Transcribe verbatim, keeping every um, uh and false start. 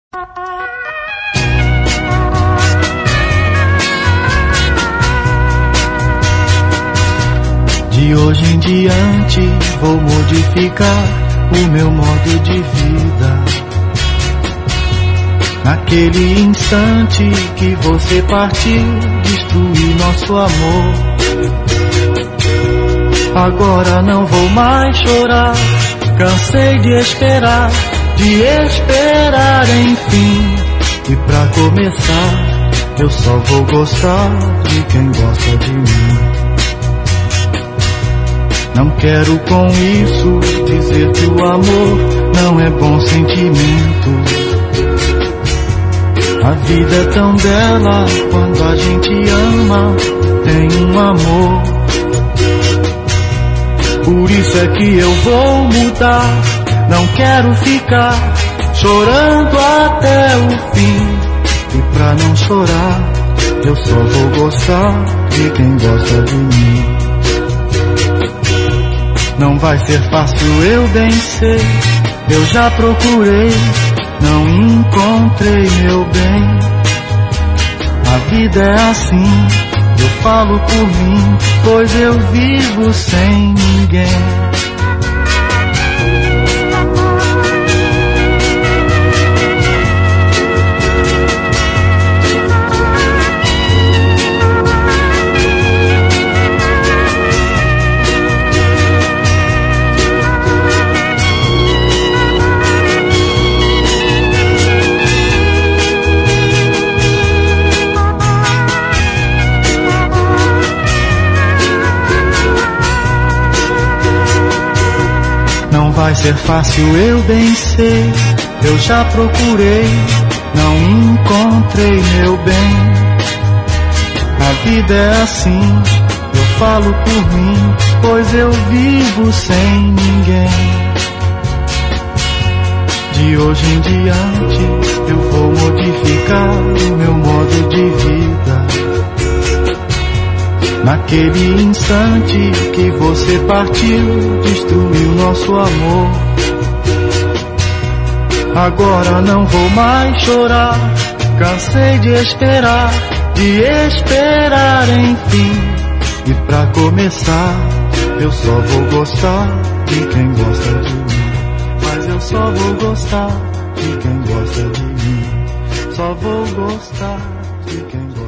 De hoje em diante vou modificar o meu modo de vida. Naquele instante que você partiu, destruiu nosso amor. Agora não vou mais chorar, cansei de esperar, de esperar enfim. E pra começar, eu só vou gostar de quem gosta de mim. Não quero com isso dizer que o amor não é bom sentimento. A vida é tão bela quando a gente ama, tem um amor. Por isso é que eu vou mudar, não quero ficar chorando até o fim. E pra não chorar, eu só vou gostar de quem gosta de mim. Não vai ser fácil, eu bem sei, eu já procurei, não encontrei meu bem. A vida é assim, eu falo por mim, pois eu vivo sem ninguém. Não vai ser fácil, eu bem sei, eu já procurei, não encontrei meu bem. A vida é assim, eu falo por mim, pois eu vivo sem ninguém. De hoje em diante, eu vou modificar o meu modo de vida. Naquele instante que você partiu, destruiu nosso amor. Agora não vou mais chorar, cansei de esperar, de esperar enfim. E pra começar, eu só vou gostar de quem gosta de mim. Mas eu só vou gostar de quem gosta de mim. Só vou gostar de quem gosta de mim.